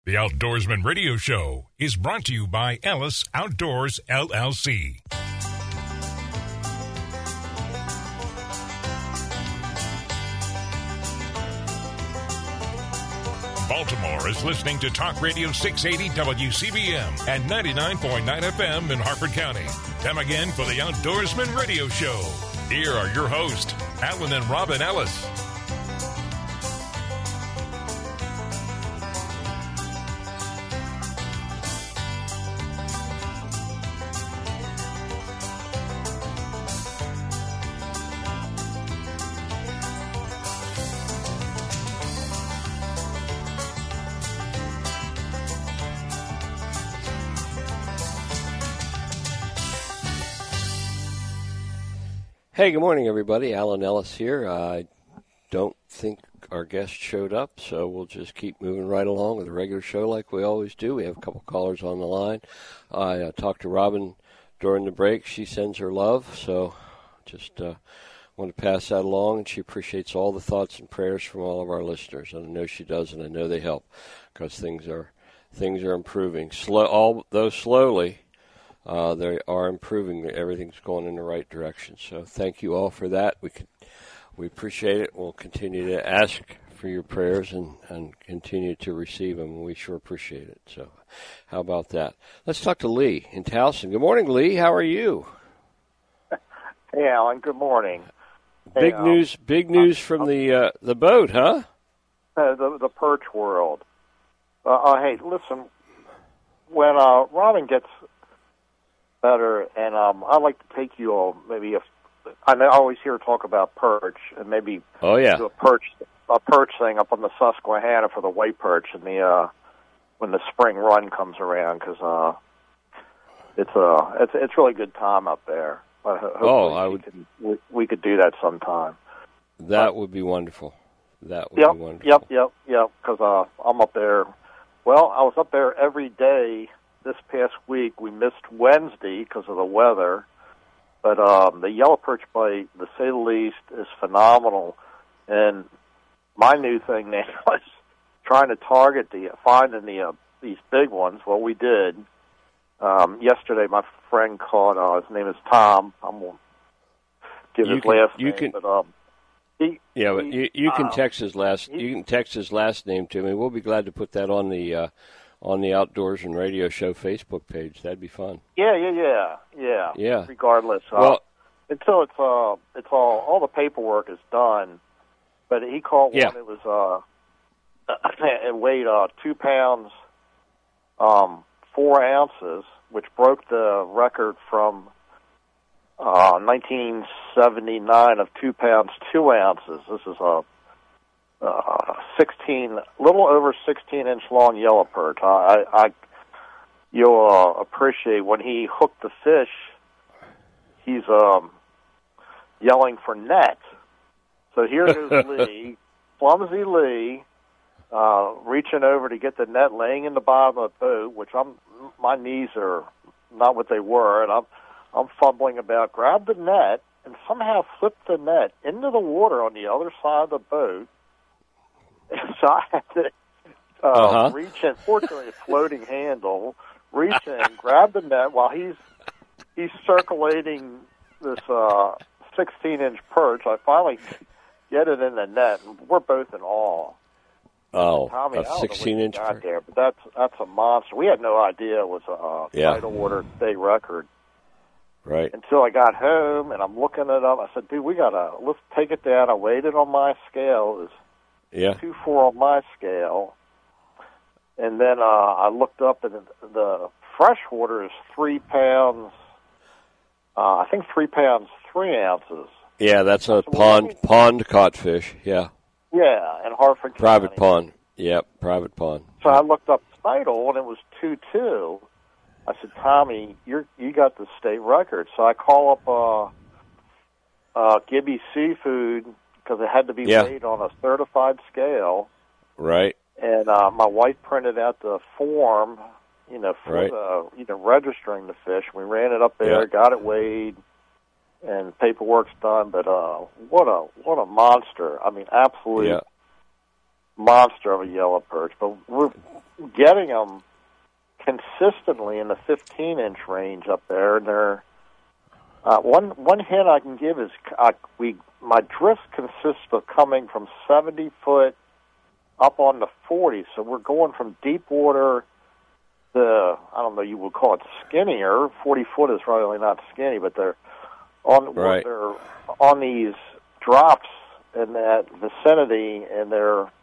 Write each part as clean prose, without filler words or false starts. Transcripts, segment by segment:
The Outdoorsman Radio Show is brought to you by Ellis Outdoors, LLC. Baltimore is listening to Talk Radio 680 WCBM and 99.9 FM in Harford County. Time again for the Outdoorsman Radio Show. Here are your hosts, Alan and Robin Ellis. Hey, good morning, everybody. Alan Ellis here. I don't think our guest showed up, so we'll just keep moving right along with the regular show like we always do. We have a couple callers on the line. I talked to Robin during the break. She sends her love, so just want to pass that along, and she appreciates all the thoughts and prayers from all of our listeners. And I know she does, and I know they help because things are improving. Though slowly. They are improving. Everything's going in the right direction. So thank you all for that. We appreciate it. We'll continue to ask for your prayers and continue to receive them. We sure appreciate it. So how about that? Let's talk to Lee in Towson. Good morning, Lee. How are you? Hey, Alan. Good morning. Big news from the boat, huh? The perch world. Hey, listen. When Robin gets better, and I'd like to take you all maybe I always hear talk about perch, and maybe do a perch thing up on the Susquehanna for the white perch and when the spring run comes around, because it's really good time up there. We could do that sometime. That would be wonderful. That would be wonderful. Yep. Because I'm up there. Well, I was up there every day. This past week, we missed Wednesday because of the weather, but the yellow perch bite, to say the least, is phenomenal. And my new thing now is trying to target finding these big ones. Well, we did. Yesterday, my friend caught. His name is Tom. I'm going to give his last name. You can text his last. You can text his last name to me. We'll be glad to put that on the Outdoors and Radio Show Facebook page. That'd be fun. Yeah. Regardless, until it's all the paperwork is done. But he caught one. It was it weighed 2 pounds, 4 ounces, which broke the record from 1979 of 2 pounds 2 ounces. This is a little over 16-inch long yellow perch. You'll appreciate when he hooked the fish. He's yelling for net. So here goes Lee, clumsy Lee, reaching over to get the net, laying in the bottom of the boat, which my knees are not what they were, and I'm fumbling about. Grab the net and somehow flip the net into the water on the other side of the boat. So I had to reach in, fortunately a floating handle, reach in, grab the net while he's circulating this 16-inch perch. I finally get it in the net, and we're both in awe. Oh, Tommy, a 16-inch perch. There, but that's a monster. We had no idea it was a tidal water state record. Right. Until I got home, and I'm looking it up. I said, dude, let's take it down. I weighed it on my scale. It was 2.4 on my scale, and then I looked up, and the freshwater is 3 pounds. I think 3 pounds 3 ounces. Yeah, that's a pond caught fish. Yeah. Yeah, in Harford County. Private pond. Yep, private pond. So I looked up tidal, and it was 2.2. I said, Tommy, you got the state record. So I call up Gibby Seafood, because it had to be weighed on a certified scale. Right. And my wife printed out the form, for registering the fish. We ran it up there, got it weighed, and paperwork's done. But what a monster! I mean, absolutely monster of a yellow perch. But we're getting them consistently in the 15-inch range up there, and they're one hint I can give is my drift consists of coming from 70 foot up on the 40, so we're going from deep water to, I don't know, you would call it skinnier. 40 foot is probably not skinny, but they're on these drops in that vicinity, and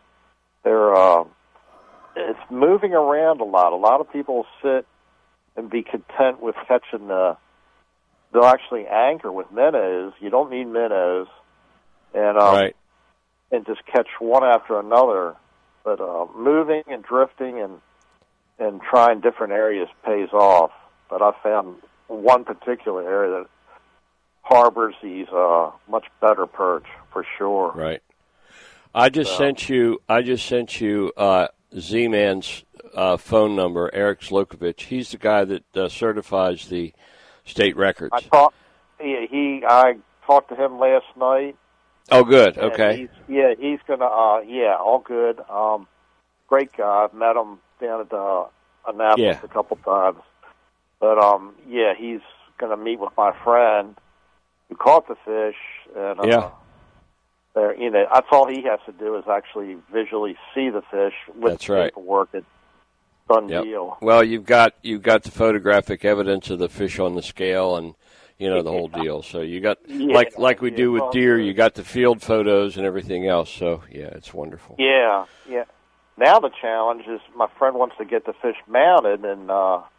it's moving around a lot. A lot of people sit and be content with catching they'll actually anchor with minnows. You don't need minnows, and and just catch one after another. But moving and drifting and trying different areas pays off. But I found one particular area that harbors these much better perch for sure. Right. I just sent you Z-Man's phone number, Eric Zlokovich. He's the guy that certifies the state records. I talked to him last night. Oh, good. Okay. He's gonna. All good. Great guy. I've met him down at Annapolis a couple times. But he's gonna meet with my friend who caught the fish, and that's all he has to do is actually visually see the fish with That's right. paperwork. It's done deal. Well, you've got the photographic evidence of the fish on the scale, and the whole deal. So you got like we do with deer, you got the field photos and everything else. So it's wonderful. Yeah. Now the challenge is my friend wants to get the fish mounted, and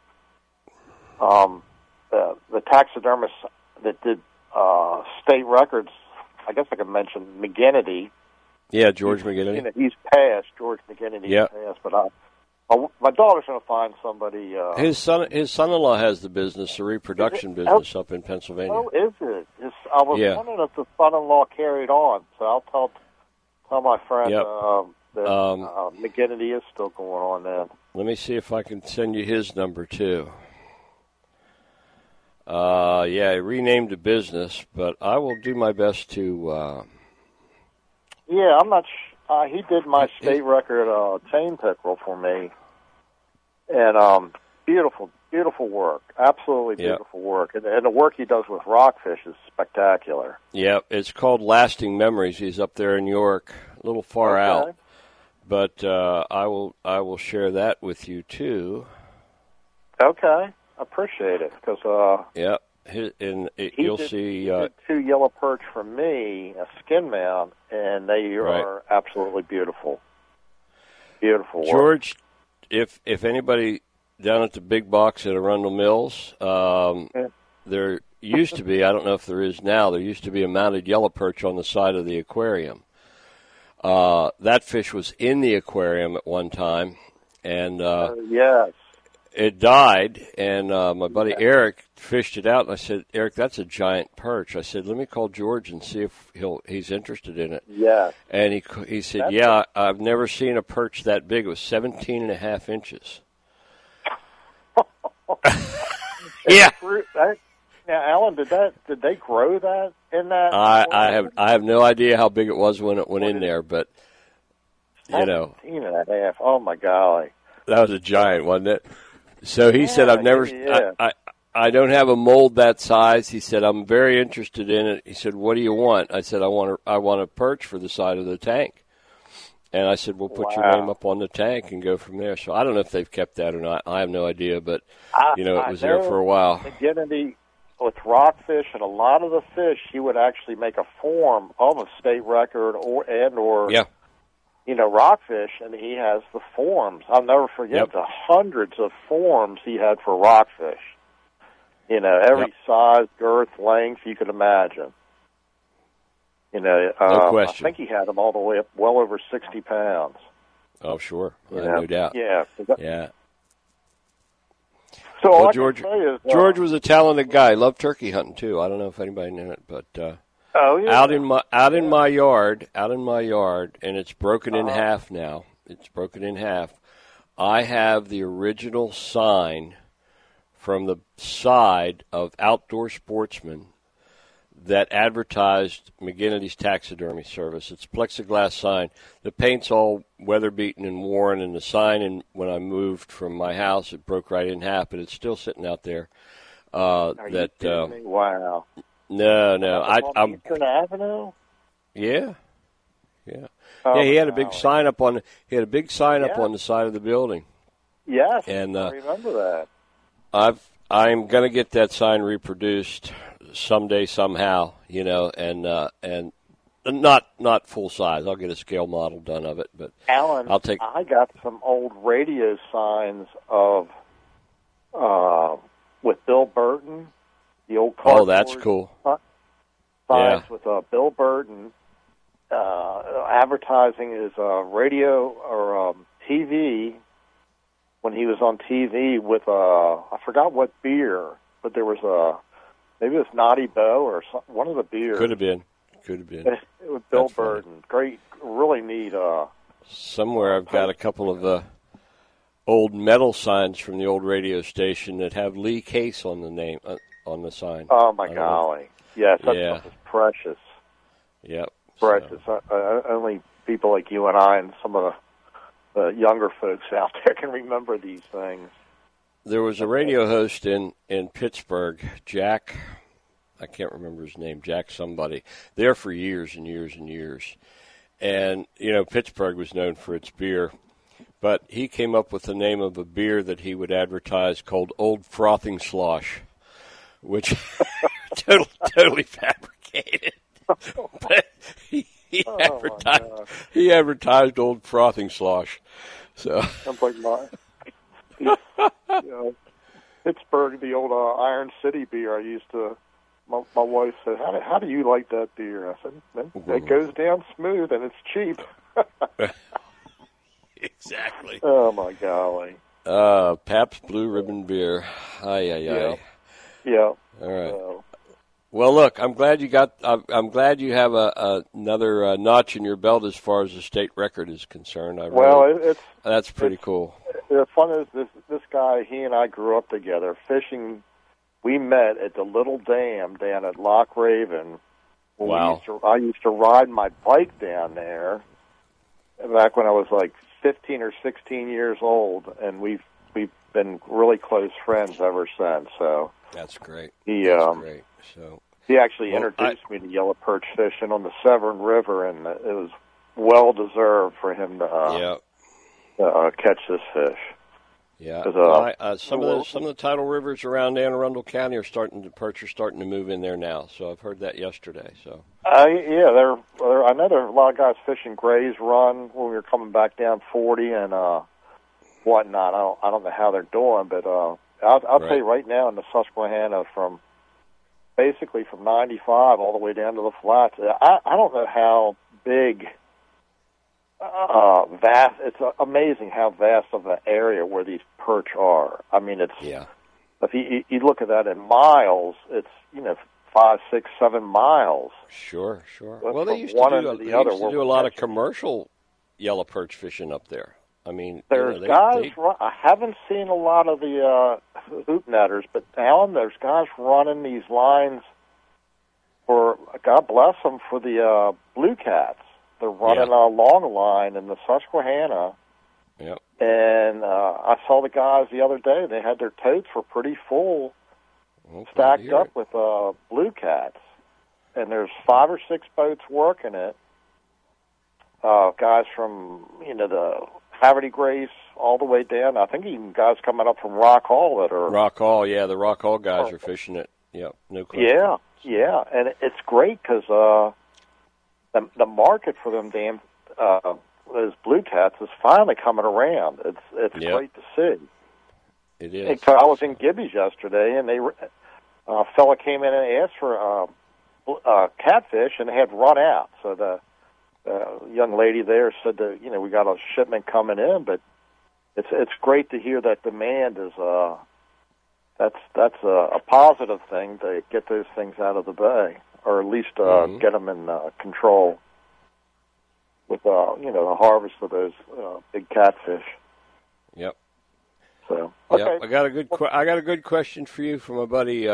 the taxidermist that did state records, I guess I could mention McGinnity. Yeah, George McGinnity. He's passed. George McGinnity passed, but my daughter's going to find somebody. His son-in-law has the business, the reproduction business up in Pennsylvania. Oh, is it? I was wondering if the son-in-law carried on. So I'll tell my friend that McGinnity is still going on then. Let me see if I can send you his number too. He renamed the business, but I will do my best to. I'm not. He did my state record chain pickerel for me, and beautiful work, absolutely beautiful work, and the work he does with rockfish is spectacular. Yeah, it's called Lasting Memories. He's up there in York, a little far out, but I will share that with you too. Okay. Appreciate it because you'll see. He did 2 yellow perch for me, a skin mount, and they are absolutely beautiful. Beautiful work. George, if anybody down at the big box at Arundel Mills, there used to be, I don't know if there is now, there used to be a mounted yellow perch on the side of the aquarium. That fish was in the aquarium at one time, and yes. It died, and my buddy Eric fished it out, and I said, Eric, that's a giant perch. I said, let me call George and see if he's interested in it. Yeah. And he said, I've never seen a perch that big. It was 17 and a half inches. Yeah. Now, Alan, did they grow that in that? I have no idea how big it was when it went in there, but 17 and a half. Oh my golly. That was a giant, wasn't it? So he said, I don't have a mold that size. He said, I'm very interested in it. He said, what do you want? I said, I want a perch for the side of the tank. And I said, we'll put your name up on the tank and go from there. So I don't know if they've kept that or not. I have no idea, but, it was there for a while. McGinnity, with rockfish and a lot of the fish, he would actually make a form of a state record or rockfish, and he has the forms. I'll never forget the hundreds of forms he had for rockfish. Every size, girth, length you could imagine. No question. I think he had them all the way up well over 60 pounds. Oh, sure. No doubt. Yeah. So well, George was a talented guy. Loved turkey hunting too. I don't know if anybody knew it, but out in my yard, and it's broken in half now. It's broken in half. I have the original sign from the side of Outdoor Sportsman that advertised McGinnity's taxidermy service. It's a plexiglass sign. The paint's all weather-beaten and worn, and the sign, and when I moved from my house, it broke right in half, but it's still sitting out there. Are you kidding me? Wow. No. I'm Eastern Avenue? Yeah. Oh, yeah, he had a big sign up on. He had a big sign up Yeah. on the side of the building. Yes, And I remember that. I'm going to get that sign reproduced someday, somehow, and not full size. I'll get a scale model done of it, but Alan, I got some old radio signs of with Bill Burton, the old cardboard. Oh, that's cool. Signs with Bill Burton. Advertising his radio or TV when he was on TV with I forgot what beer, but there was maybe it was Naughty Bo or one of the beers. Could have been. It was Bill That's Burton. funny. Great, really neat. Somewhere I've got a couple of old metal signs from the old radio station that have Lee Case on the name on the sign. Oh my golly! Yes, that stuff is precious. Yep. Precious. Only people like you and I and some of the younger folks out there can remember these things. There was a radio host in Pittsburgh, Jack. I can't remember his name, Jack somebody, there for years and years and years. And, Pittsburgh was known for its beer. But he came up with the name of a beer that he would advertise called Old Frothing Slosh, which totally fabricated. But he advertised Old Frothing Slosh. So sounds like Pittsburgh, the old Iron City beer. I used to. My wife said, "How do you like that beer?" I said, "It goes down smooth and it's cheap." Exactly. Oh my golly. Pabst Blue Ribbon beer. Ay. Yeah. All right. Well, look, I'm glad you have another notch in your belt as far as the state record is concerned. That's pretty cool. The fun is this guy. He and I grew up together fishing. We met at the Little Dam down at Loch Raven. Wow. I used to ride my bike down there back when I was like 15 or 16 years old, and we've been really close friends ever since. So that's great. That's great. So he actually introduced me to yellow perch fishing on the Severn River, and it was well deserved for him to catch this fish. Yeah, some of the tidal rivers around Anne Arundel County perch are starting to move in there now. So I've heard that yesterday. So I know there are a lot of guys fishing Gray's Run when we were coming back down 40 and whatnot. I don't know how they're doing, but I'll tell you right now in the Susquehanna from 95 all the way down to the flats. I don't know how big. Vast. It's amazing how vast of an area where these perch are. I mean, it's if you look at that in miles, it's 5, 6, 7 miles. Sure. Well, they used to do a lot of commercial yellow perch fishing up there. I mean, there's guys. I haven't seen a lot of the hoop netters, but Alan, there's guys running these lines for God bless them for the blue cats. They're running a long line in the Susquehanna. Yep. And I saw the guys the other day. They had their totes were pretty full, stacked up with blue cats. And there's 5 or 6 boats working it. Guys from, the Haverty Grace all the way down. I think even guys coming up from Rock Hall that are... Rock Hall, the Rock Hall guys are fishing it. Yep, no question. Yeah. And it's great because... The market for them those blue cats is finally coming around. It's great to see. It is. I was in Gibby's yesterday, and a fella came in and asked for catfish, and they had run out. So the young lady there said that we got a shipment coming in, but it's great to hear that demand is that's a positive thing to get those things out of the bay. Or at least get them in control with the harvest of those big catfish. Yep. So okay. Yep. I got a good question for you from a buddy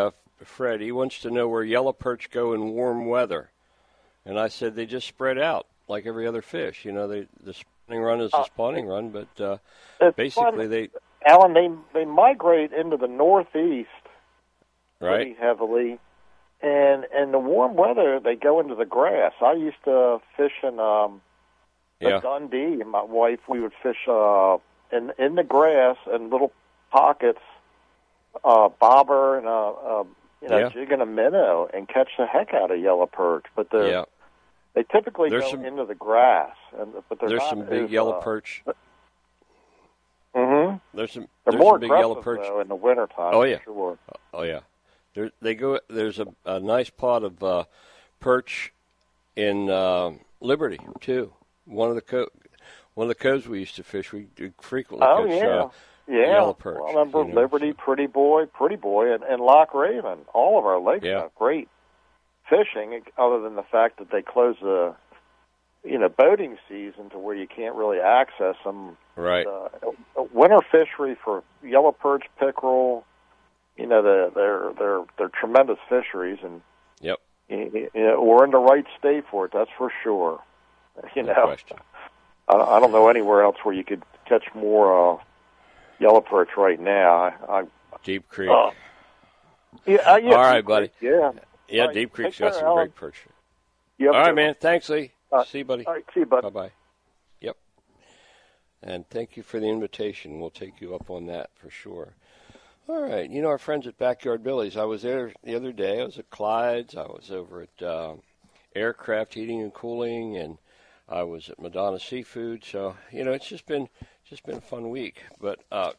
Fred. He wants to know where yellow perch go in warm weather. And I said they just spread out like every other fish. You know, the spawning run is the spawning run, but basically Alan, they migrate into the northeast pretty right heavily, and in the warm weather they go into the grass. I used to fish in Dundee, and my wife, we would fish in the grass in little pockets, bobber and jig and a minnow, and catch the heck out of yellow perch. But they typically go into the grass, but there's some big yellow perch. Mm-hmm. There's They're more some big yellow aggressive perch though, in the wintertime. Oh yeah, sure. Oh yeah. There's a nice pot of perch in Liberty too. One of the coves we used to fish, we frequently catch yellow perch. Well, I remember Liberty, Pretty Boy, and Loch Raven. All of our lakes have great fishing, other than the fact that they close the boating season to where you can't really access them. Right. Winter fishery for yellow perch, pickerel, they're tremendous fisheries, and we're in the right state for it. That's for sure. No question. I don't know anywhere else where you could catch more yellow perch right now. Deep Creek. All right, buddy. Yeah. Yeah, Deep Creek's got some great perch. Yep. All right, man. Thanks, Lee. See you, buddy. All right, see you, bud. Bye-bye. Yep. And thank you for the invitation. We'll take you up on that for sure. All right. Our friends at Backyard Billy's, I was there the other day. I was at Clyde's. I was over at Aircraft Heating and Cooling, and I was at Madonna Seafood. So, it's just been a fun week. But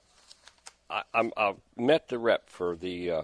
I met the rep for the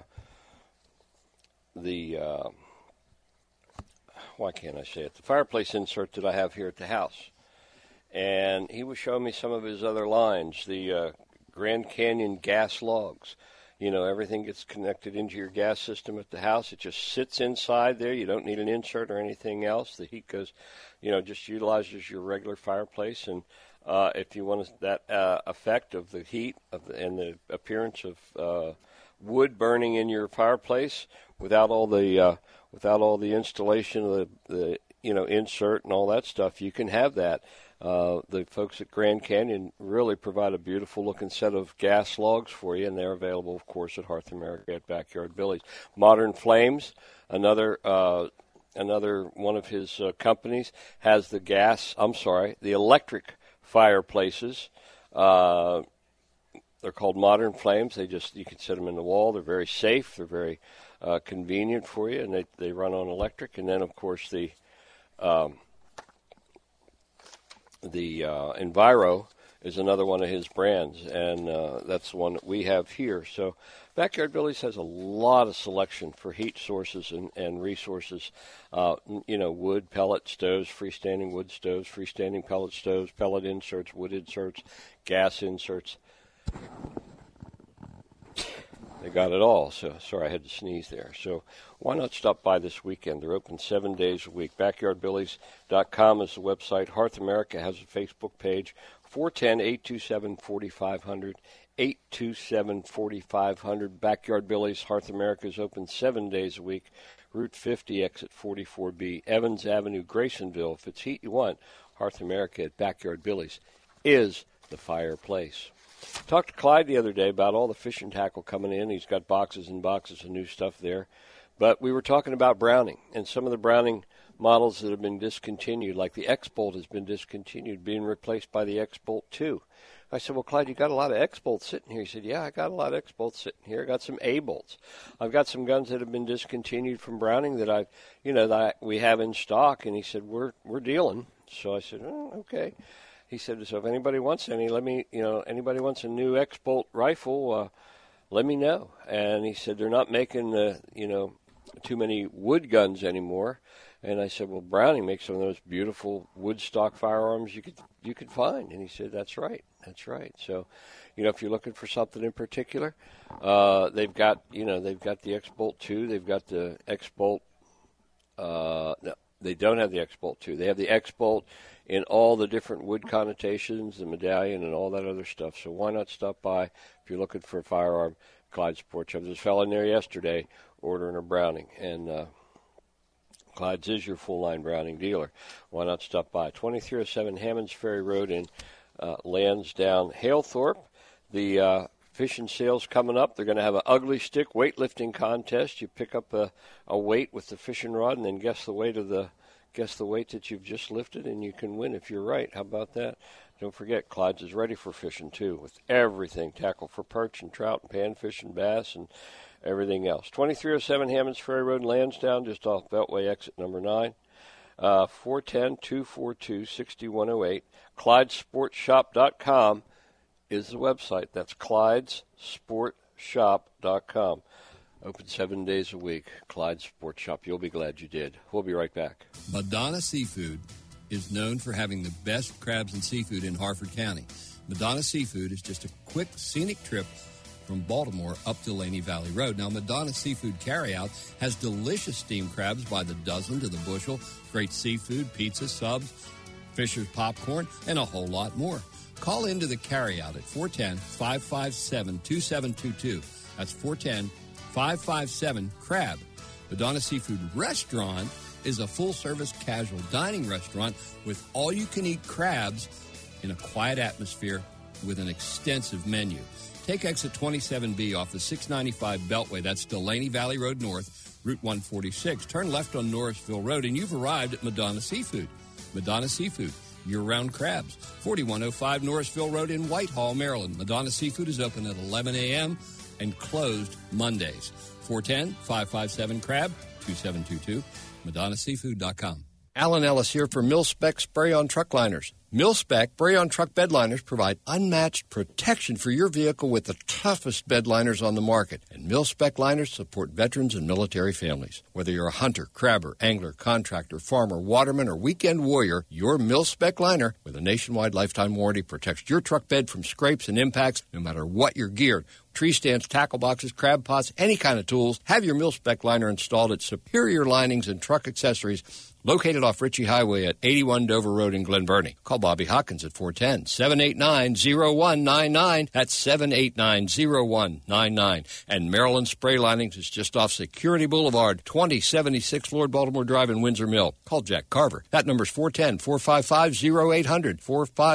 why can't I say it? The fireplace insert that I have here at the house. And he was showing me some of his other lines, the Grand Canyon gas logs. Everything gets connected into your gas system at the house. It just sits inside there. You don't need an insert or anything else. The heat goes, just utilizes your regular fireplace. And if you want that effect of the heat and the appearance of wood burning in your fireplace without all the installation of the insert and all that stuff, you can have that. The folks at Grand Canyon really provide a beautiful looking set of gas logs for you, and they're available, of course, at Hearth America at Backyard Billy's. Modern Flames, another one of his companies, has the electric fireplaces. They're called Modern Flames. You can set them in the wall. They're very safe. They're very convenient for you, and they run on electric. And then, of course, the Enviro is another one of his brands, and that's the one that we have here. So Backyard Billy's has a lot of selection for heat sources and resources. Wood, pellet stoves, freestanding wood stoves, freestanding pellet stoves, pellet inserts, wood inserts, gas inserts. They got it all. So sorry, I had to sneeze there. So why not stop by this weekend? They're open 7 days a week. BackyardBillies.com is the website. Hearth America has a Facebook page. 410-827-4500. 827-4500. Backyard Billies, Hearth America is open 7 days a week. Route 50, exit 44B, Evans Avenue, Graysonville. If it's heat you want, Hearth America at Backyard Billies is the fireplace. Talked to Clyde the other day about all the fishing tackle coming in. He's got boxes and boxes of new stuff there. But we were talking about Browning and some of the Browning models that have been discontinued, like the X-Bolt has been discontinued, being replaced by the X-Bolt 2. I said, well, Clyde, you got a lot of X-Bolts sitting here. He said, yeah, I got a lot of X-Bolts sitting here. I got some A-Bolts. I've got some guns that have been discontinued from Browning that we have in stock. And he said, we're dealing. So I said, oh, okay. He said, so if anybody wants any, anybody wants a new X-Bolt rifle, let me know. And he said, they're not making, too many wood guns anymore. And I said, well, Browning makes some of those beautiful wood stock firearms you could find. And he said, that's right. So, if you're looking for something in particular, they've got the X-Bolt 2. They've got the X-Bolt. No, they don't have the X-Bolt 2. They have the X-Bolt in all the different wood connotations, the medallion, and all that other stuff. So why not stop by if you're looking for a firearm? Clyde Sports Shop. There's a fellow in there yesterday ordering a Browning, and Clyde's is your full-line Browning dealer. Why not stop by? 2307 Hammonds Ferry Road in Lansdowne, Halethorpe. The fishing sale's coming up. They're going to have an ugly stick weightlifting contest. You pick up a weight with the fishing rod and then guess the weight that you've just lifted, and you can win if you're right. How about that? Don't forget, Clyde's is ready for fishing, too, with everything. Tackle for perch and trout and panfish and bass and everything else. 2307 Hammonds Ferry Road in Lansdowne, just off Beltway exit number 9. 410-242-6108. ClydeSportShop.com is the website. That's ClydeSportShop.com. Open 7 days a week. Clyde Sports Shop. You'll be glad you did. We'll be right back. Madonna Seafood is known for having the best crabs and seafood in Harford County. Madonna Seafood is just a quick, scenic trip from Baltimore up to Laney Valley Road. Now, Madonna Seafood Carryout has delicious steamed crabs by the dozen to the bushel, great seafood, pizza, subs, Fisher's popcorn, and a whole lot more. Call into the carryout at 410-557-2722. That's 410-557-CRAB. Madonna Seafood Restaurant is a full-service casual dining restaurant with all-you-can-eat crabs in a quiet atmosphere with an extensive menu. Take exit 27B off the 695 Beltway. That's Delaney Valley Road North, Route 146. Turn left on Norrisville Road, and you've arrived at Madonna Seafood. Madonna Seafood, year-round crabs. 4105 Norrisville Road in Whitehall, Maryland. Madonna Seafood is open at 11 a.m. and closed Mondays. 410-557-CRAB, 2722, MadonnaSeafood.com. Alan Ellis here for Mil-Spec Spray-On Truck Liners. Mil-Spec Spray-On Truck Bed Liners provide unmatched protection for your vehicle with the toughest bed liners on the market. And Mil-Spec liners support veterans and military families. Whether you're a hunter, crabber, angler, contractor, farmer, waterman, or weekend warrior, your Mil-Spec liner with a nationwide lifetime warranty protects your truck bed from scrapes and impacts no matter what you're geared. Tree stands, tackle boxes, crab pots, any kind of tools. Have your Mil-Spec liner installed at Superior Linings and Truck Accessories, located off Ritchie Highway at 81 Dover Road in Glen Burnie. Call Bobby Hawkins at 410-789-0199. That's 789-0199. And Maryland Spray Linings is just off Security Boulevard, 2076 Lord Baltimore Drive in Windsor Mill. Call Jack Carver. That number's 410-455-0800.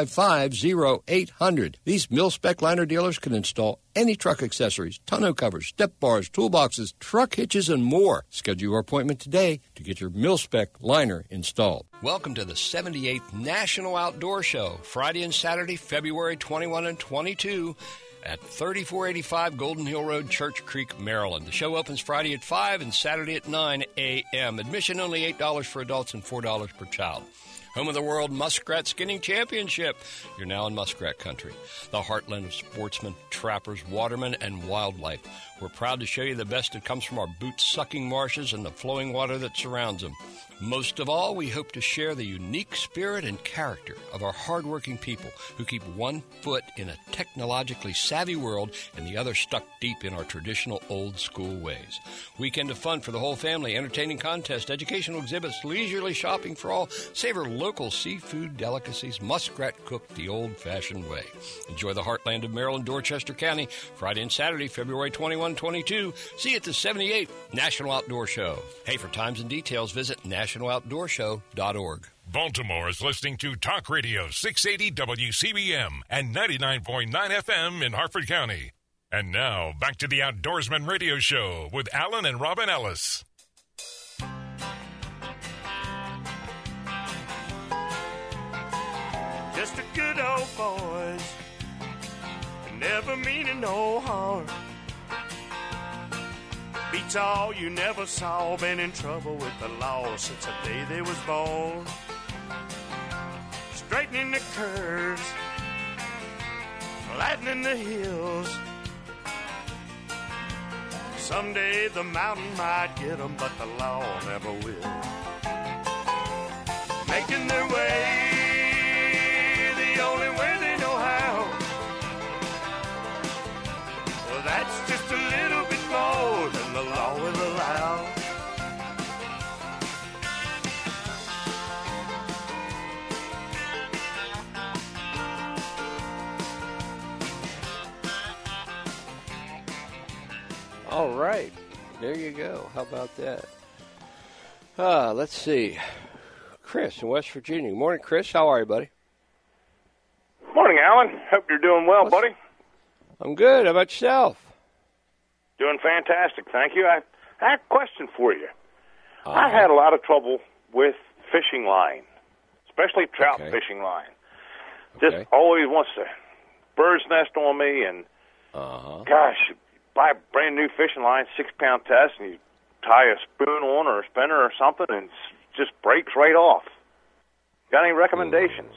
455-0800. These Mil-Spec liner dealers can install any truck accessories, tonneau covers, step bars, toolboxes, truck hitches, and more. Schedule your appointment today to get your Mil-Spec liner installed. Welcome to the 78th National Outdoor Show, Friday and Saturday, February 21 and 22 at 3485 Golden Hill Road, Church Creek, Maryland. The show opens Friday at 5 and Saturday at 9 a.m. Admission only $8 for adults and $4 per child. Home of the World Muskrat Skinning Championship. You're now in muskrat country, the heartland of sportsmen, trappers, watermen, and wildlife. We're proud to show you the best that comes from our boot-sucking marshes and the flowing water that surrounds them. Most of all, we hope to share the unique spirit and character of our hardworking people who keep one foot in a technologically savvy world and the other stuck deep in our traditional old-school ways. Weekend of fun for the whole family, entertaining contests, educational exhibits, leisurely shopping for all. Savor local seafood delicacies, muskrat cooked the old-fashioned way. Enjoy the heartland of Maryland, Dorchester County, Friday and Saturday, February 21, 22. See you at the 78th National Outdoor Show. Hey, for times and details, visit nationaloutdoorshow.org. Baltimore is listening to Talk Radio 680 WCBM and 99.9 FM in Harford County. And now, back to the Outdoorsman Radio Show with Alan and Robin Ellis. Just a good old boys, never meaning no harm. Beats all you never saw, been in trouble with the law since the day they was born. Straightening the curves, flattening the hills. Someday the mountain might get them, but the law never will. Making their way the only way they know how. Well, that's just a little bit more than the law will allow. All right. There you go. How about that? Let's see. Chris in West Virginia. Good morning, Chris. How are you, buddy? Morning, Alan. Hope you're doing well, buddy. I'm good. How about yourself? Doing fantastic, thank you. I have a question for you. I had a lot of trouble with fishing line, especially trout fishing line. Just always wants to bird's nest on me, and gosh, you buy a brand new fishing line, 6-pound test, and you tie a spoon on or a spinner or something, and it just breaks right off. Got any recommendations?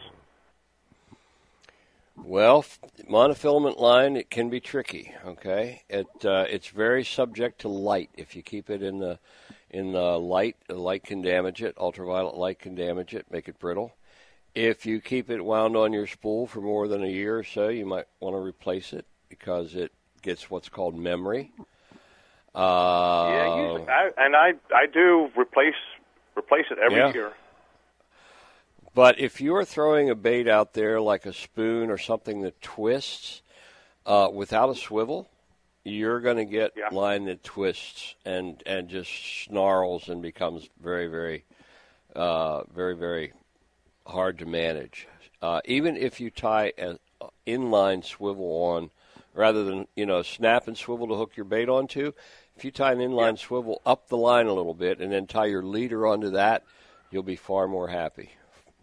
Well, monofilament line, it can be tricky. Okay, it's very subject to light. If you keep it in the light, the light can damage it. Ultraviolet light can damage it, make it brittle. If you keep it wound on your spool for more than a year or so, you might want to replace it because it gets what's called memory. Usually, I do replace it every year. But if you're throwing a bait out there like a spoon or something that twists without a swivel, you're going to get line that twists and just snarls and becomes very, very, very, very hard to manage. Even if you tie an inline swivel on, rather than a snap and swivel to hook your bait onto, if you tie an inline swivel up the line a little bit and then tie your leader onto that, you'll be far more happy.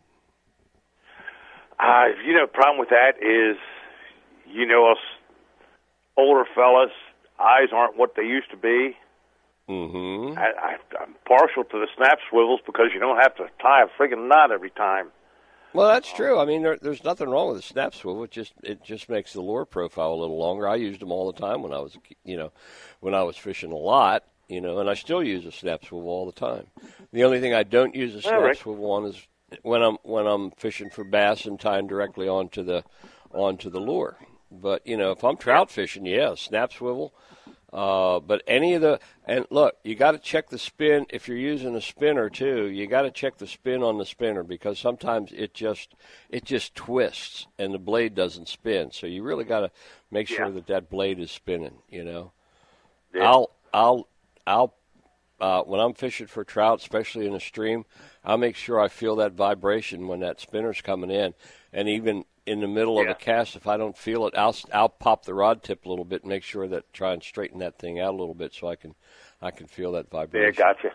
The problem with that is, us older fellas, eyes aren't what they used to be. Mm-hmm. I'm partial to the snap swivels because you don't have to tie a friggin' knot every time. Well, that's true. I mean, there's nothing wrong with a snap swivel. It just makes the lure profile a little longer. I used them all the time when I was fishing a lot, and I still use a snap swivel all the time. The only thing I don't use a snap swivel on is when I'm fishing for bass and tying directly onto the lure. But if I'm trout fishing, snap swivel. But look, you got to check the spin. If you're using a spinner too, you got to check the spin on the spinner because sometimes it just twists and the blade doesn't spin. So you really got to make sure that blade is spinning. Yeah. I'll when I'm fishing for trout, especially in a stream, I'll make sure I feel that vibration when that spinner's coming in, and even in the middle of a cast, if I don't feel it, I'll pop the rod tip a little bit and make sure that try and straighten that thing out a little bit so I can feel that vibration. Yeah, gotcha.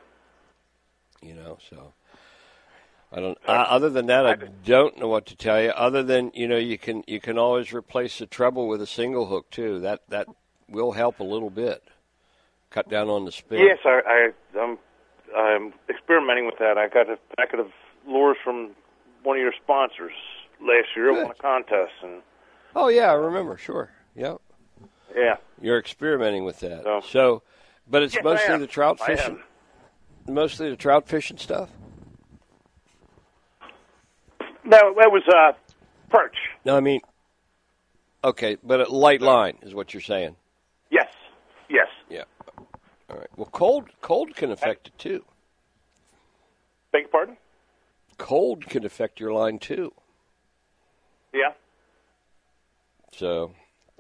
So I don't. Other than that, I don't know what to tell you. Other than you can always replace the treble with a single hook too. That will help a little bit. Cut down on the spin. Yes, I'm experimenting with that. I got a packet of lures from one of your sponsors last year. I won a contest. Oh, yeah, I remember. Sure. Yep. Yeah. You're experimenting with that. But it's mostly the trout fishing. Mostly the trout fishing stuff? No, that was perch. No, I mean, okay, but a light line is what you're saying. Yes. Yeah. All right. Well, cold can affect it too. Beg your pardon? Cold can affect your line too. Yeah. So.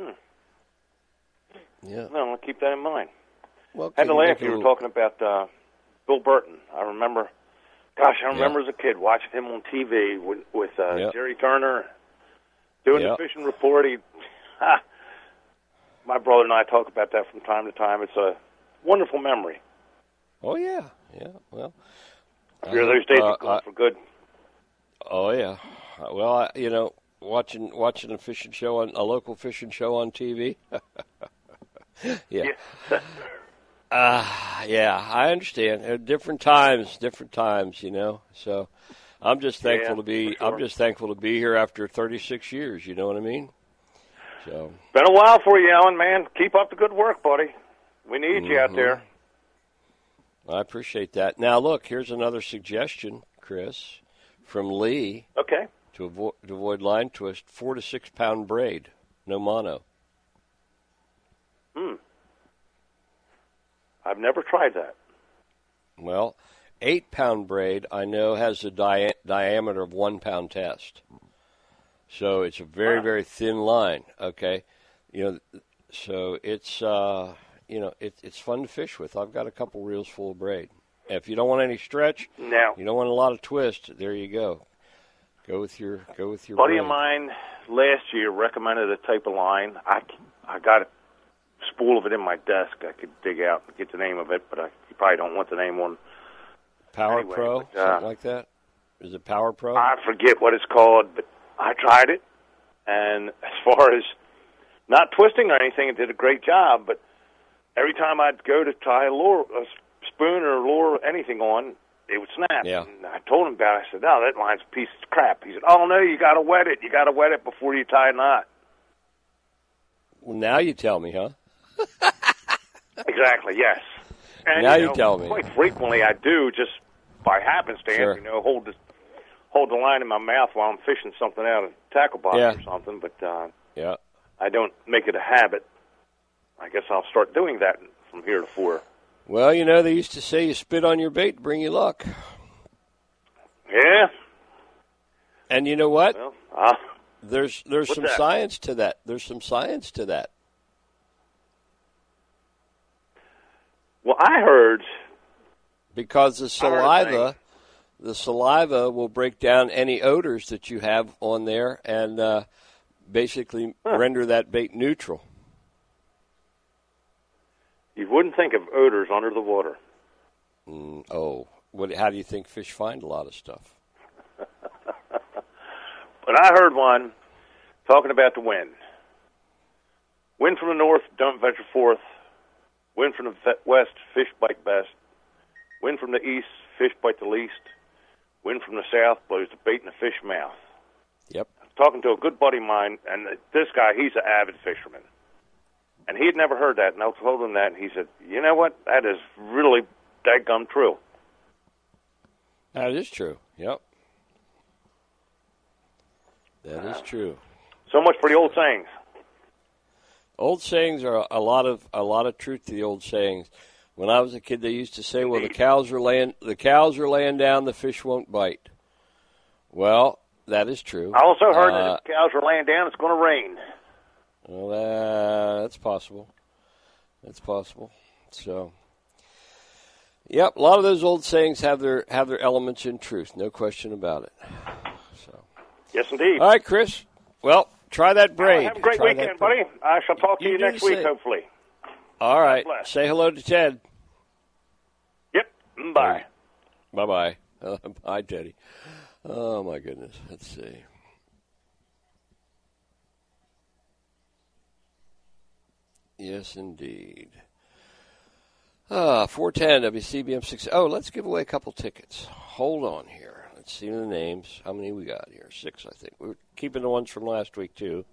Yeah. No, I'll keep that in mind. Well, I had to laugh. You were talking about Bill Burton. I remember as a kid watching him on TV with Jerry Turner doing the fishing report. My brother and I talk about that from time to time. It's a wonderful memory. Oh, yeah. Well, those days are gone for good. Oh, yeah. Well, watching a fishing show a local fishing show on TV. Yeah. I understand. Different times, So I'm just thankful to be. Sure. I'm just thankful to be here after 36 years. You know what I mean? So been a while for you, Alan. Man, keep up the good work, buddy. We need you out there. I appreciate that. Now, look, here's another suggestion, Chris, from Lee. Okay. To avoid line twist, 4 to 6 pound braid, no mono. I've never tried that. Well, 8 pound braid, I know, has a diameter of 1 pound test. So it's a very, very thin line, okay? So it's, it's fun to fish with. I've got a couple reels full of braid. If you don't want any stretch, no, you don't want a lot of twist, there you go. Go with your buddy braid. of mine last year recommended a type of line. I got a spool of it in my desk. I could dig out and get the name of it, but you probably don't want the name on. Power anyway, Pro, but, something like that. Is it Power Pro? I forget what it's called, but I tried it, and as far as not twisting or anything, it did a great job. But every time I'd go to tie a spoon or lure anything on, it would snap. Yeah. And I told him about it. I said, "No, that line's a piece of crap." He said, "Oh no, you got to wet it. You got to wet it before you tie a knot." Well, now you tell me, huh? Exactly. Yes. And, now you tell me. Quite frequently, I do just by happenstance. Sure. Hold the line in my mouth while I'm fishing something out of a tackle box or something. But yeah, I don't make it a habit. I guess I'll start doing that from here to forth. Well, they used to say you spit on your bait to bring you luck. Yeah. And you know what? Well, there's some science to that. There's some science to that. Well, I heard because the saliva will break down any odors that you have on there and basically render that bait neutral. You wouldn't think of odors under the water. How do you think fish find a lot of stuff? But I heard one talking about the wind. Wind from the north, don't venture forth. Wind from the west, fish bite best. Wind from the east, fish bite the least. Wind from the south blows the bait in the fish mouth. Yep. I was talking to a good buddy of mine, and this guy, he's an avid fisherman. And he had never heard that, and I told him that, and he said, "You know what? That is really dadgum true." That is true. Yep. That is true. So much for the old sayings. Old sayings are a lot of truth to the old sayings. When I was a kid, they used to say, "Well, the cows are laying down, the fish won't bite." Well, that is true. I also heard that if the cows are laying down, it's going to rain. Well, that's possible. That's possible. So, yep, a lot of those old sayings have their elements in truth, no question about it. So, yes, indeed. All right, Chris. Well, try that braid. Have a great weekend, buddy. I shall talk to you next week, hopefully. All right. Say hello to Ted. Yep. Bye. Bye-bye. Bye, Teddy. Oh, my goodness. Let's see. Yes, indeed. 410 WCBM 6. Oh, let's give away a couple tickets. Hold on here. Let's see the names. How many we got here? 6, I think. We're keeping the ones from last week, too.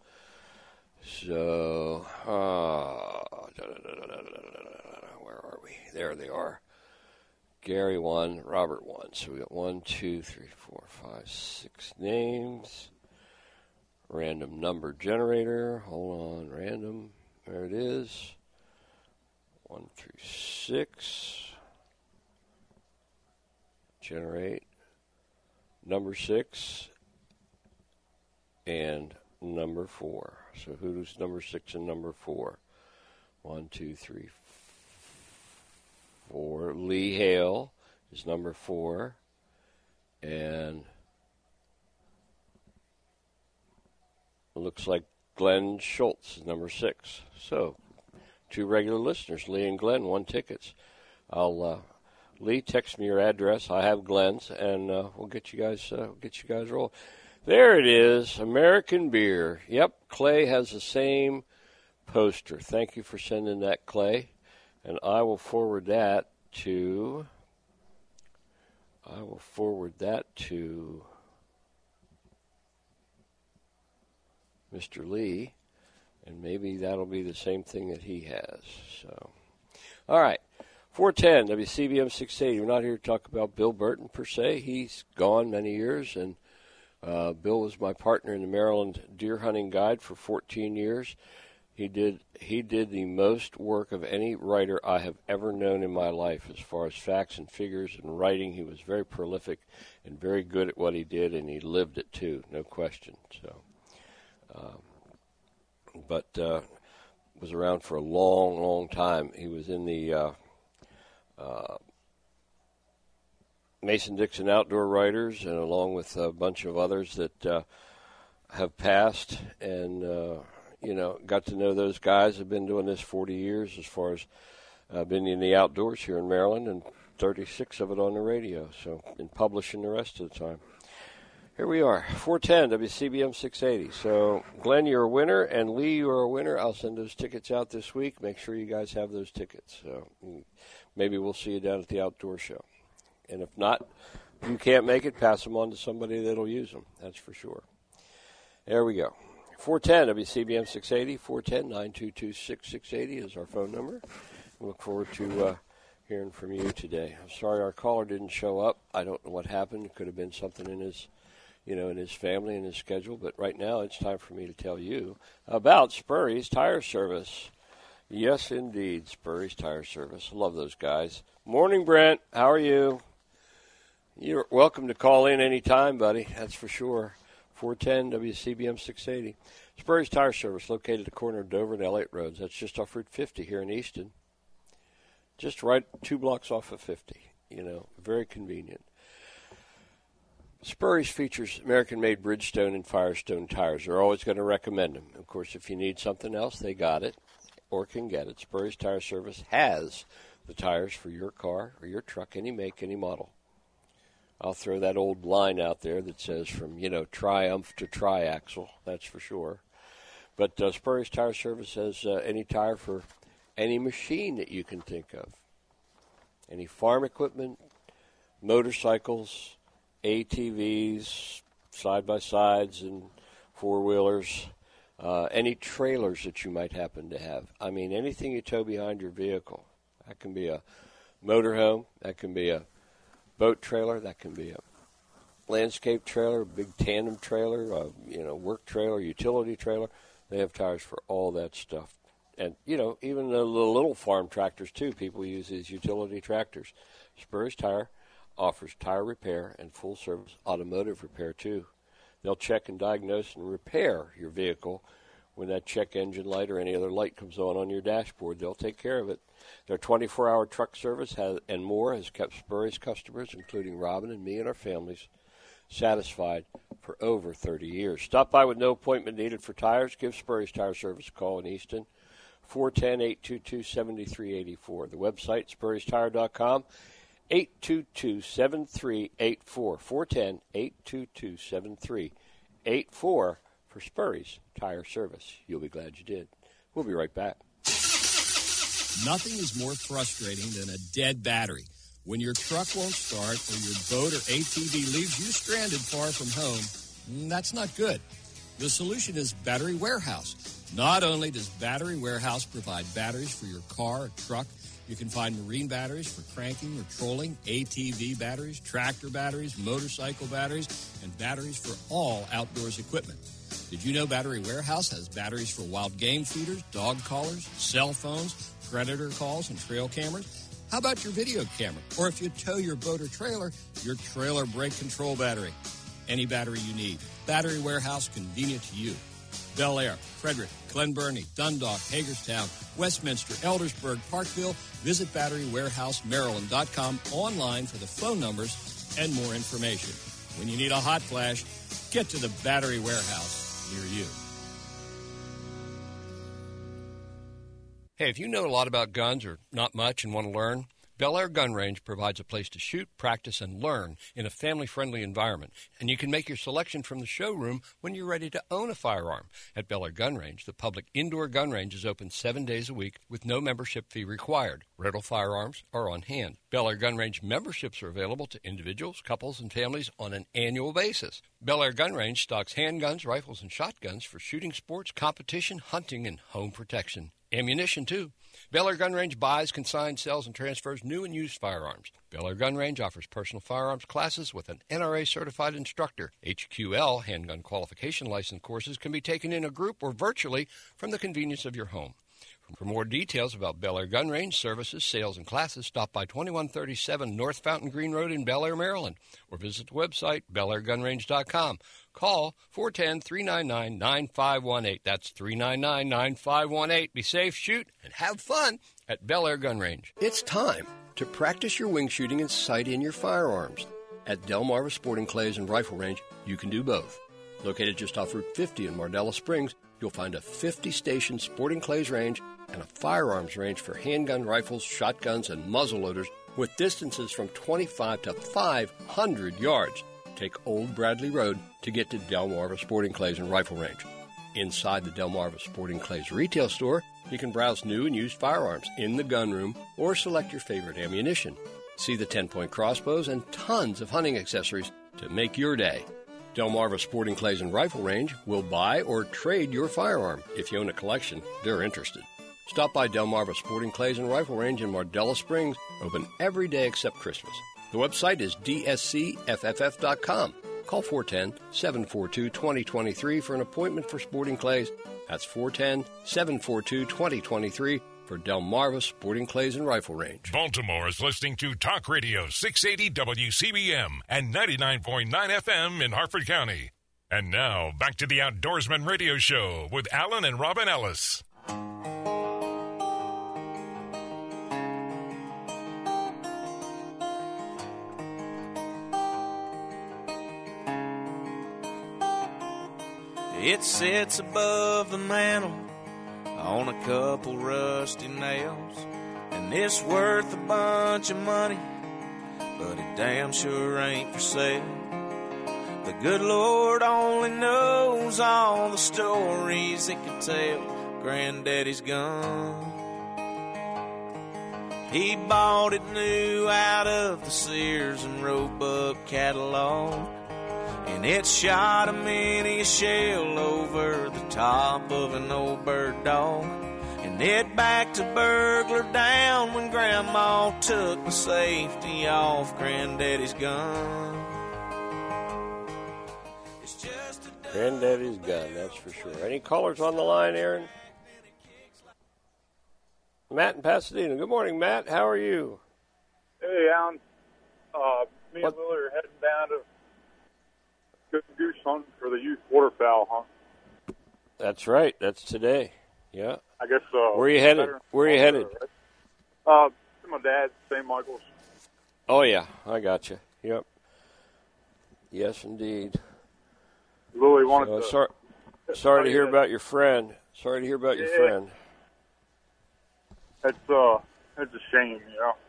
So, where are we? There they are. Gary 1, Robert 1. So we got 1, 2, 3, 4, 5, 6 names. Random number generator. Hold on. Random. There it is. 1 through 6. Generate. Number 6. And number 4. So who's number 6 and number 4? 1, 2, 3, 4. Lee Hale is number 4. And looks like Glenn Schultz is number 6. So 2 regular listeners, Lee and Glenn, 1 tickets. Lee, text me your address. I have Glenn's, and we'll get you guys rolling. There it is, American beer. Yep, Clay has the same poster. Thank you for sending that, Clay. And I will forward that to Mr. Lee, and maybe that'll be the same thing that he has. So, all right, 410 WCBM 680. We're not here to talk about Bill Burton per se. He's gone many years, and Bill was my partner in the Maryland Deer Hunting Guide for 14 years. He did the most work of any writer I have ever known in my life as far as facts and figures and writing. He was very prolific and very good at what he did, and he lived it too, no question. So, but was around for a long, long time. He was in the Mason-Dixon Outdoor Writers, and along with a bunch of others that have passed, and got to know those guys. I've been doing this 40 years as far as been in the outdoors here in Maryland, and 36 of it on the radio, so been publishing the rest of the time. Here we are, 410 WCBM 680. So, Glenn, you're a winner, and Lee, you're a winner. I'll send those tickets out this week. Make sure you guys have those tickets. So maybe we'll see you down at the outdoor show. And if not, if you can't make it, pass them on to somebody that'll use them. That's for sure. There we go. 410 WCBM 680, 410-922-6680 is our phone number. We look forward to hearing from you today. I'm sorry our caller didn't show up. I don't know what happened. It could have been something in his family and his schedule. But right now it's time for me to tell you about Spurry's Tire Service. Yes, indeed, Spurry's Tire Service. Love those guys. Morning, Brent. How are you? You're welcome to call in any time, buddy. That's for sure. 410 WCBM 680. Spurry's Tire Service, located at the corner of Dover and Elliott Roads. That's just off Route 50 here in Easton. Just right 2 blocks off of 50. Very convenient. Spurry's features American-made Bridgestone and Firestone tires. They're always going to recommend them. Of course, if you need something else, they got it or can get it. Spurry's Tire Service has the tires for your car or your truck, any make, any model. I'll throw that old line out there that says from, Triumph to Triaxle, that's for sure. But Spurry's Tire Service has any tire for any machine that you can think of. Any farm equipment, motorcycles, ATVs, side-by-sides and four-wheelers, any trailers that you might happen to have. I mean, anything you tow behind your vehicle. That can be a motorhome, that can be a boat trailer, that can be a landscape trailer, a big tandem trailer, work trailer, utility trailer. They have tires for all that stuff. And, even the little farm tractors, too. People use these utility tractors. Spurry's Tire offers tire repair and full-service automotive repair, too. They'll check and diagnose and repair your vehicle when that check engine light or any other light comes on your dashboard. They'll take care of it. Their 24-hour truck service and more has kept Spurry's customers, including Robin and me and our families, satisfied for over 30 years. Stop by with no appointment needed for tires. Give Spurry's Tire Service a call in Easton, 410-822-7384. The website, spurrystire.com, 822-7384, 410-822-7384 for Spurry's Tire Service. You'll be glad you did. We'll be right back. Nothing is more frustrating than a dead battery. When your truck won't start or your boat or ATV leaves you stranded far from home, that's not good. The solution is Battery Warehouse. Not only does Battery Warehouse provide batteries for your car or truck, you can find marine batteries for cranking or trolling, ATV batteries, tractor batteries, motorcycle batteries, and batteries for all outdoors equipment. Did you know Battery Warehouse has batteries for wild game feeders, dog collars, cell phones, predator calls, and trail cameras? How about your video camera? Or if you tow your boat or trailer, your trailer brake control battery. Any battery you need. Battery Warehouse, convenient to you. Bel Air, Frederick, Glen Burnie, Dundalk, Hagerstown, Westminster, Eldersburg, Parkville. Visit BatteryWarehouseMaryland.com online for the phone numbers and more information. When you need a hot flash, get to the Battery Warehouse near you. Hey, if you know a lot about guns or not much and want to learn, Bel Air Gun Range provides a place to shoot, practice, and learn in a family-friendly environment. And you can make your selection from the showroom when you're ready to own a firearm. At Bel Air Gun Range, the public indoor gun range is open 7 days a week with no membership fee required. Rental firearms are on hand. Bel Air Gun Range memberships are available to individuals, couples, and families on an annual basis. Bel Air Gun Range stocks handguns, rifles, and shotguns for shooting sports, competition, hunting, and home protection. Ammunition, too. Bel Air Gun Range buys, consigns, sells, and transfers new and used firearms. Bel Air Gun Range offers personal firearms classes with an NRA-certified instructor. HQL, handgun qualification license courses, can be taken in a group or virtually from the convenience of your home. For more details about Bel Air Gun Range services, sales, and classes, stop by 2137 North Fountain Green Road in Bel Air, Maryland, or visit the website, BelAirGunRange.com. Call 410-399-9518. That's 399-9518. Be safe, shoot, and have fun at Bel Air Gun Range. It's time to practice your wing shooting and sight in your firearms. At Delmarva Sporting Clays and Rifle Range, you can do both. Located just off Route 50 in Mardella Springs, you'll find a 50-station sporting clays range and a firearms range for handgun rifles, shotguns, and muzzleloaders with distances from 25 to 500 yards. Take Old Bradley Road to get to Delmarva Sporting Clays and Rifle Range. Inside the Delmarva Sporting Clays retail store, you can browse new and used firearms in the gun room or select your favorite ammunition. See the 10-point crossbows and tons of hunting accessories to make your day. Delmarva Sporting Clays and Rifle Range will buy or trade your firearm. If you own a collection, they're interested. Stop by Delmarva Sporting Clays and Rifle Range in Mardella Springs, open every day except Christmas. The website is dscfff.com. Call 410-742-2023 for an appointment for Sporting Clays. That's 410-742-2023 for Delmarva Sporting Clays and Rifle Range. Baltimore is listening to Talk Radio 680 WCBM and 99.9 FM in Harford County. And now, back to the Outdoorsman Radio Show with Alan and Robin Ellis. It sits above the mantel on a couple rusty nails, and it's worth a bunch of money, but it damn sure ain't for sale. The good Lord only knows all the stories it could tell. Granddaddy's gun, he bought it new out of the Sears and Roebuck catalog, and it shot a mini shell over the top of an old bird dog. And it backed a burglar down when Grandma took the safety off Granddaddy's gun. It's just a Granddaddy's gun, that's for sure. Any callers on the line, Aaron? Matt in Pasadena. Good morning, Matt. How are you? Hey, Alan. Me and Lily are heading down to goose hunting for the youth waterfowl hunt. That's right. That's today. Yeah. I guess. Where are you headed? Where are you headed? To my dad's, St. Michael's. Oh yeah, I got you. Yep. Yes, indeed. Lily wanted to. Sorry to hear about your friend. Sorry to hear about your friend. It's a shame, you know.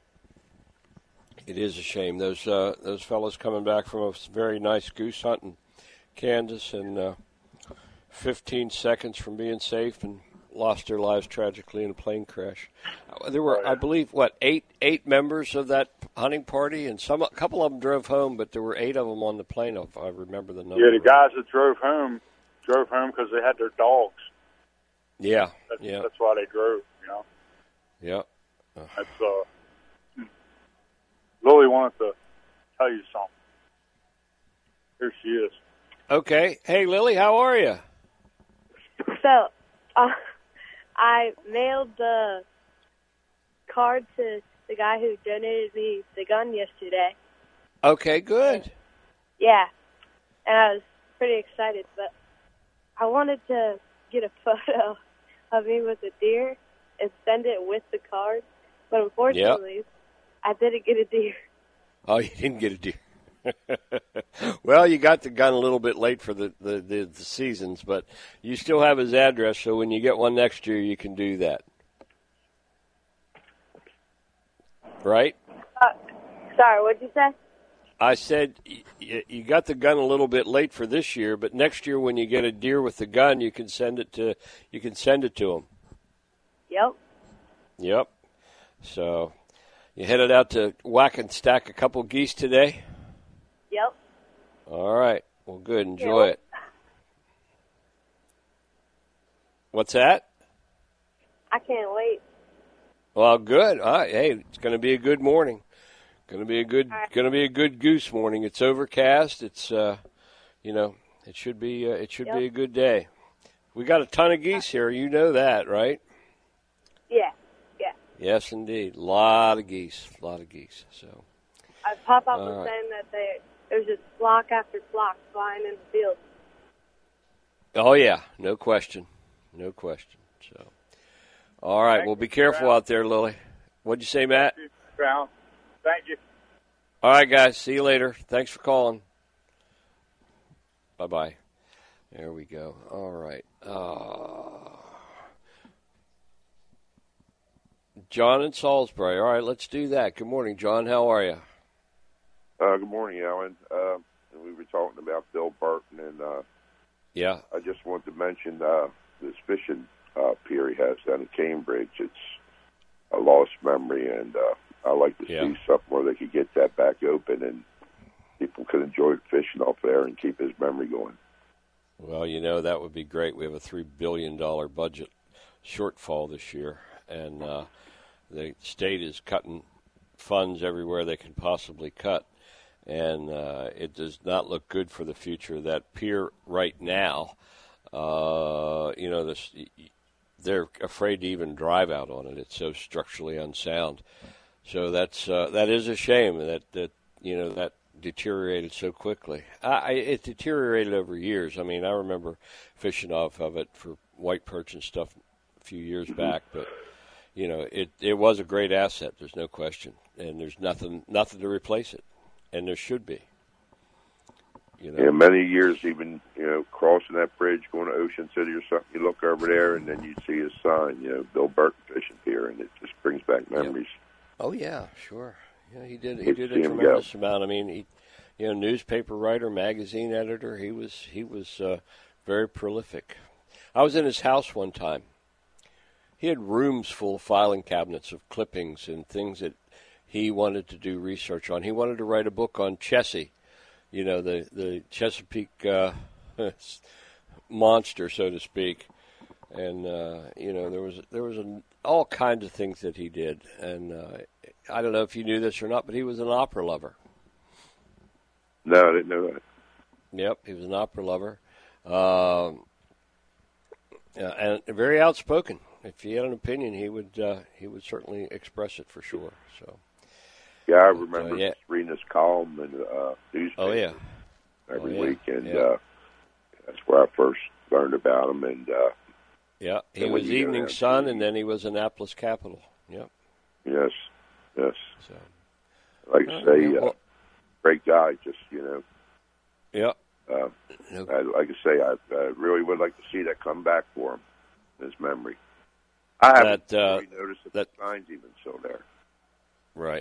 It is a shame. Those fellows coming back from a very nice goose hunt in Kansas and 15 seconds from being safe and lost their lives tragically in a plane crash. There were, I believe, eight members of that hunting party, and a couple of them drove home, but there were 8 of them on the plane, if I remember the number. Yeah, the guys that drove home because they had their dogs. Yeah, That's why they drove, you know. Yeah. That's Lily wanted to tell you something. Here she is. Okay. Hey, Lily, how are you? So, I mailed the card to the guy who donated me the gun yesterday. Okay, good. Yeah, and I was pretty excited, but I wanted to get a photo of me with a deer and send it with the card, but unfortunately, I didn't get a deer. Oh, you didn't get a deer. Well, you got the gun a little bit late for the seasons, but you still have his address, so when you get one next year, you can do that. Right? Sorry, what'd you say? I said you got the gun a little bit late for this year, but next year when you get a deer with the gun, you can send it to him. Yep. So you headed out to whack and stack a couple geese today? Yep. All right. Well, good. Enjoy it. What's that? I can't wait. Well, good. All right. Hey, it's going to be a good morning. Going to be a good goose morning. It's overcast. It's it should be be a good day. We got a ton of geese here. You know that, right? Yeah. Yes, indeed. A lot of geese. So. Pop-Up was saying that There was just flock after flock flying in the field. Oh, yeah, no question. No question. So, all right, well, be careful out there, Lily. What'd you say, Matt? Thank you. All right, guys, see you later. Thanks for calling. Bye-bye. There we go. All right. John in Salisbury. All right, let's do that. Good morning, John. How are you? Good morning, Alan. We were talking about Bill Burton, and yeah, I just want to mention this fishing pier he has down in Cambridge. It's a lost memory, and I like to see something where they could get that back open and people could enjoy fishing off there and keep his memory going. Well, that would be great. We have a $3 billion budget shortfall this year, and the state is cutting funds everywhere they can possibly cut, and it does not look good for the future. That pier right now, they're afraid to even drive out on it. It's so structurally unsound. So that is a shame that deteriorated so quickly. It deteriorated over years. I mean, I remember fishing off of it for white perch and stuff a few years back, but it was a great asset. There's no question, and there's nothing to replace it, and there should be. Many years, even crossing that bridge, going to Ocean City or something, you look over there, and then you see his sign, Bill Burton Fishing Pier, and it just brings back memories. Yeah. Oh yeah, sure. Yeah, he did a tremendous amount. I mean, he, newspaper writer, magazine editor. He was very prolific. I was in his house one time. He had rooms full of filing cabinets of clippings and things that he wanted to do research on. He wanted to write a book on Chessie, the Chesapeake monster, so to speak. And there was all kinds of things that he did. And I don't know if you knew this or not, but he was an opera lover. No, I didn't know that. Yep, he was an opera lover, and very outspoken. If he had an opinion, he would certainly express it for sure. So, yeah, I remember reading his column in the newspaper every week, and that's where I first learned about him. And he was Evening Sun, and then he was Annapolis Capital. Yep. Yes. So, like I say, great guy. Just Yeah. Like I say, I really would like to see that come back for him, his memory. I haven't really noticed that the sign's even still there. Right.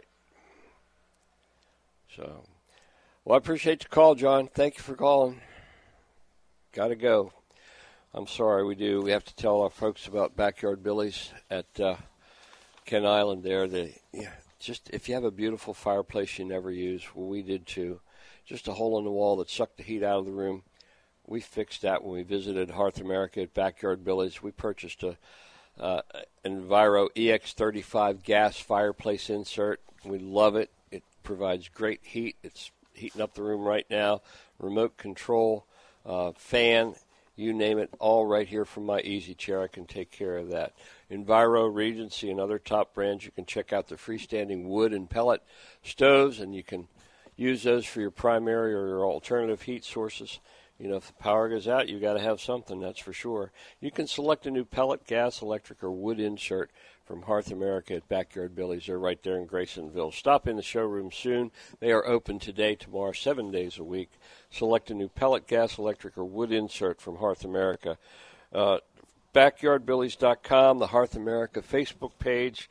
So, well, I appreciate the call, John. Thank you for calling. Got to go. I'm sorry, we do. We have to tell our folks about Backyard Billy's at Ken Island there. Just if you have a beautiful fireplace you never use, well, we did too. Just a hole in the wall that sucked the heat out of the room. We fixed that when we visited Hearth America at Backyard Billy's. We purchased a Enviro EX35 gas fireplace insert. We love it. It provides great heat. It's heating up the room right now. Remote control, fan, you name it, all right here from my easy chair. I can take care of that. Enviro, Regency, and other top brands. You can check out the freestanding wood and pellet stoves, and you can use those for your primary or your alternative heat sources. If the power goes out, you got to have something, that's for sure. You can select a new pellet, gas, electric, or wood insert from Hearth America at Backyard Billy's. They're right there in Graysonville. Stop in the showroom soon. They are open today, tomorrow, 7 days a week. Select a new pellet, gas, electric, or wood insert from Hearth America. BackyardBillys.com, the Hearth America Facebook page,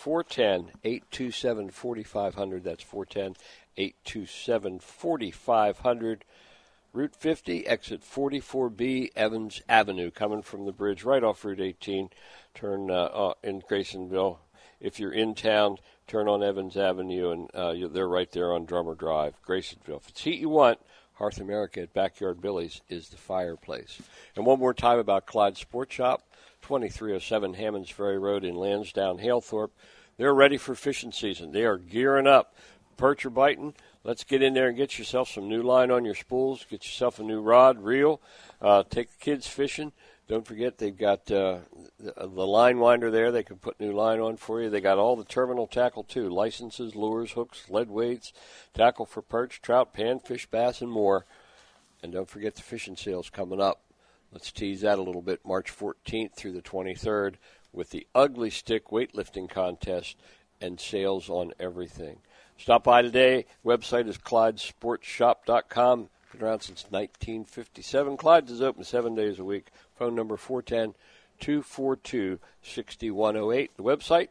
410-827-4500. That's 410-827-4500. Route 50, exit 44B, Evans Avenue, coming from the bridge right off Route 18. Turn in Graysonville. If you're in town, turn on Evans Avenue, and they're right there on Drummer Drive, Graysonville. If it's heat you want, Hearth America at Backyard Billy's is the fireplace. And one more time about Clyde Sport Shop, 2307 Hammonds Ferry Road in Lansdowne, Halethorpe. They're ready for fishing season. They are gearing up. Perch are biting. Let's get in there and get yourself some new line on your spools. Get yourself a new rod, reel. Take the kids fishing. Don't forget, they've got the line winder there. They can put new line on for you. They got all the terminal tackle, too. Licenses, lures, hooks, lead weights, tackle for perch, trout, panfish, bass, and more. And don't forget the fishing sales coming up. Let's tease that a little bit. March 14th through the 23rd with the Ugly Stick weightlifting contest and sales on everything. Stop by today. Website is ClydeSportsShop.com. Been around since 1957. Clyde's is open 7 days a week. Phone number 410-242-6108. The website,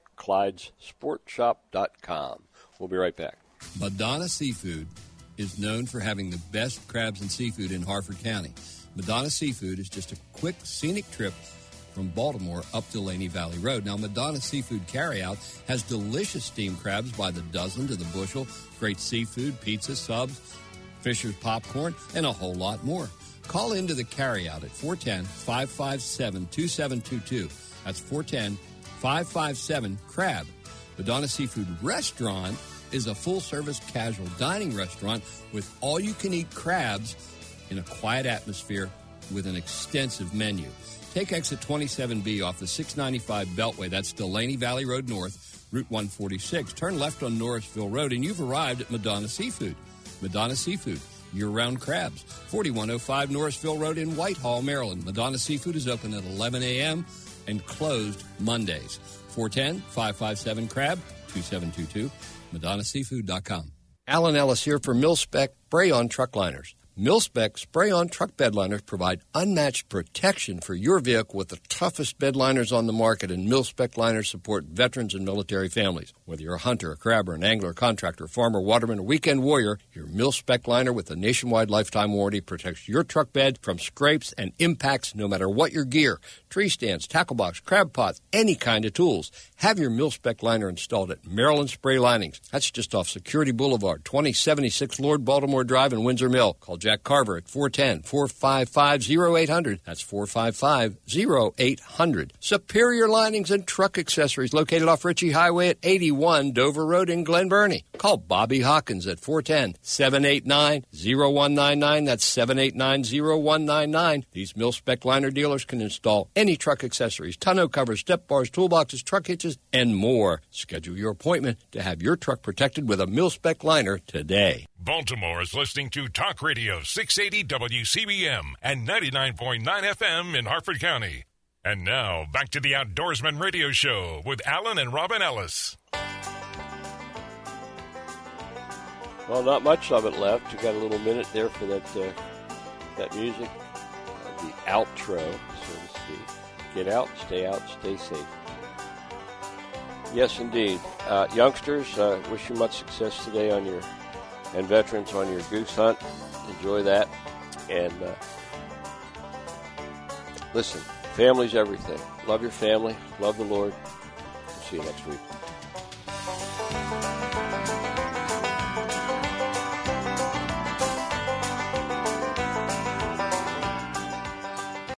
ClydeSportsShop.com. We'll be right back. Madonna Seafood is known for having the best crabs and seafood in Harford County. Madonna Seafood is just a quick, scenic trip from Baltimore up Delaney Valley Road. Now, Madonna Seafood Carryout has delicious steamed crabs by the dozen to the bushel, great seafood, pizza, subs, Fisher's popcorn, and a whole lot more. Call into the carryout at 410-557-2722. That's 410-557-CRAB. Madonna Seafood Restaurant is a full-service casual dining restaurant with all-you-can-eat crabs in a quiet atmosphere with an extensive menu. Take exit 27B off the 695 Beltway. That's Delaney Valley Road North, Route 146. Turn left on Norrisville Road, and you've arrived at Madonna Seafood. Madonna Seafood, year-round crabs. 4105 Norrisville Road in Whitehall, Maryland. Madonna Seafood is open at 11 a.m. and closed Mondays. 410-557-CRAB, 2722, MadonnaSeafood.com. Alan Ellis here for Mil-Spec Spray-On Truck Liners. Mil-Spec Spray-On Truck Bed Liners provide unmatched protection for your vehicle with the toughest bed liners on the market, and Mil-Spec liners support veterans and military families. Whether you're a hunter, a crabber, an angler, a contractor, farmer, waterman, or weekend warrior, your Mil-Spec liner with a nationwide lifetime warranty protects your truck bed from scrapes and impacts no matter what your gear. Tree stands, tackle box, crab pots, any kind of tools. Have your Mil-Spec liner installed at Maryland Spray Linings. That's just off Security Boulevard, 2076 Lord Baltimore Drive in Windsor Mill. Call Jack Carver at 410-455-0800. That's 455-0800. Superior Linings and Truck Accessories located off Ritchie Highway at 81 Dover Road in Glen Burnie. Call Bobby Hawkins at 410-789-0199. That's 789-0199. These Mil-Spec liner dealers can install any truck accessories, tonneau covers, step bars, toolboxes, truck hitches, and more. Schedule your appointment to have your truck protected with a Mil-Spec liner today. Baltimore is listening to Talk Radio 680 WCBM and 99.9 FM in Harford County. And now, back to the Outdoorsman Radio Show with Alan and Robin Ellis. Well, not much of it left. You got a little minute there for that music, the outro, so to speak. Get out, stay safe. Yes, indeed. Youngsters, wish you much success today on your, and veterans on your goose hunt. Enjoy that. And listen, family's everything. Love your family. Love the Lord. We'll see you next week.